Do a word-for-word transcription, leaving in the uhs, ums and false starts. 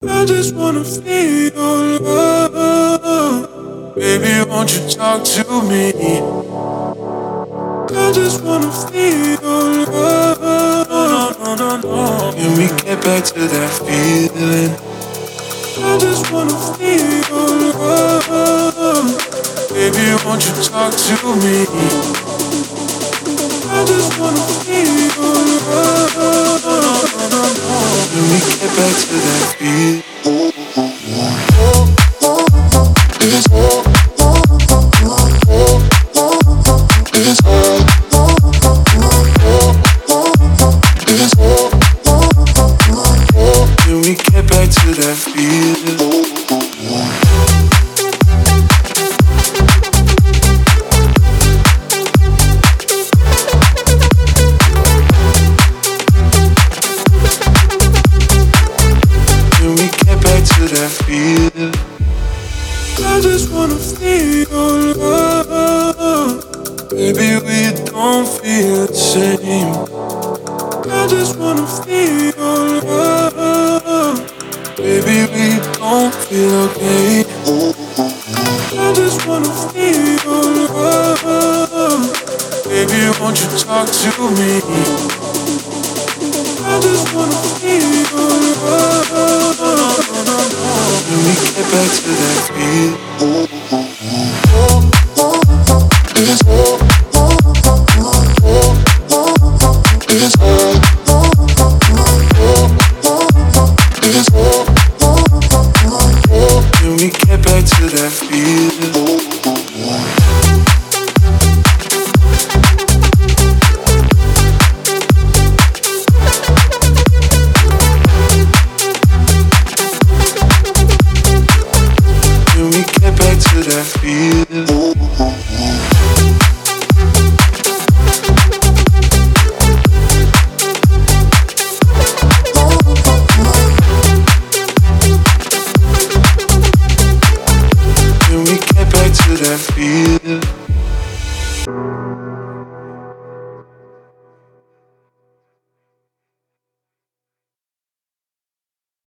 I just wanna feel your love. Baby, won't you talk to me? I just wanna feel your love. No, no, no, no. Can we get back to that feeling? I just wanna feel your love. Baby, won't you talk to me? I just wanna feel your love. No, no, no, no. Can we get back to that feeling? Can we get back to that feeling? Feeling. I just wanna feel your love. Baby, we don't feel the same. I just wanna feel your love. Baby, we don't feel okay. I just wanna feel your love. Baby, won't you talk to me? I just wanna feel your love. Can we get back to that feeling? Can we get back to that feeling?